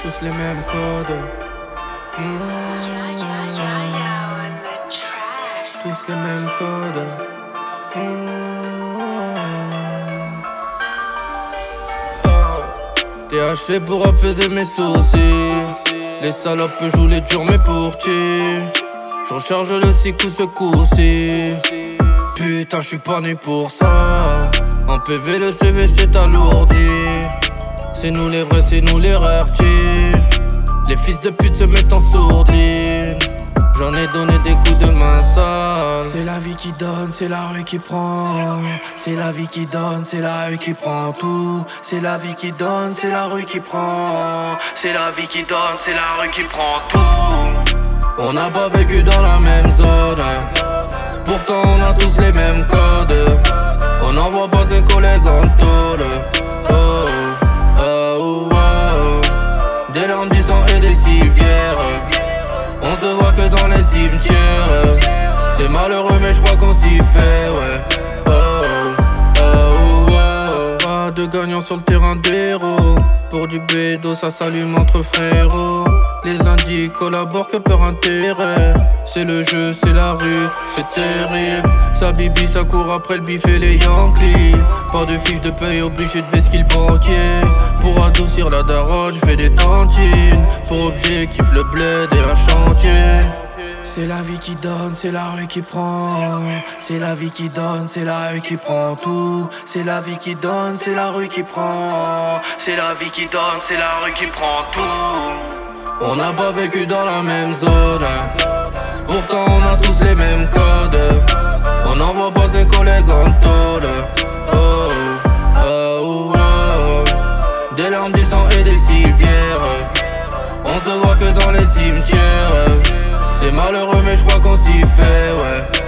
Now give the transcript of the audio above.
tous les mêmes codes. Tous les mêmes codes. THC pour apaiser mes soucis. Les salopes jouent les durs mais pour qui? Je recharge le 6 coups ce coup-ci. Putain j'suis pas né pour ça. En PV le CV c'est alourdi. C'est nous les vrais, c'est nous les rartis. Les fils de pute se mettent en sourdine. J'en ai donné des coups de main sale. C'est la vie qui donne, c'est la rue qui prend. C'est la vie qui donne, c'est la rue qui prend tout. C'est la vie qui donne, c'est la rue qui prend. C'est la vie qui donne, c'est la rue qui prend tout. On n'a pas vécu dans la même zone. Pourtant on a tous les mêmes codes. On n'envoie pas ses collègues en tôle. Oh, oh, oh, oh. Des larmes, du sang et des civières. On se voit que dans les cimetières. C'est malheureux mais je crois qu'on s'y fait, ouais. Oh, oh, oh, oh. Pas de gagnant sur le terrain d'héros. Pour du bédo ça s'allume entre frérots. Les indices collaborent que par intérêt. C'est le jeu, c'est la rue, c'est terrible. Sa bibi, ça court après le bif et les Yankees. Pas de fiche de paye, obligé de vesquiller le banquier. Pour adoucir la daronne, j'fais des tantines. Pour objectif le bled et un chantier. C'est la vie qui donne, c'est la rue qui prend. C'est la vie qui donne, c'est la rue qui prend tout. C'est la vie qui donne, c'est la rue qui prend. C'est la vie qui donne, c'est la rue qui prend tout. On n'a pas vécu dans la même zone. Pourtant on a tous les mêmes codes. On n'envoie pas ses collègues en tôle. Oh, oh, oh, oh. Des larmes, du sang et des civières. On se voit que dans les cimetières. C'est malheureux mais je crois qu'on s'y fait, ouais.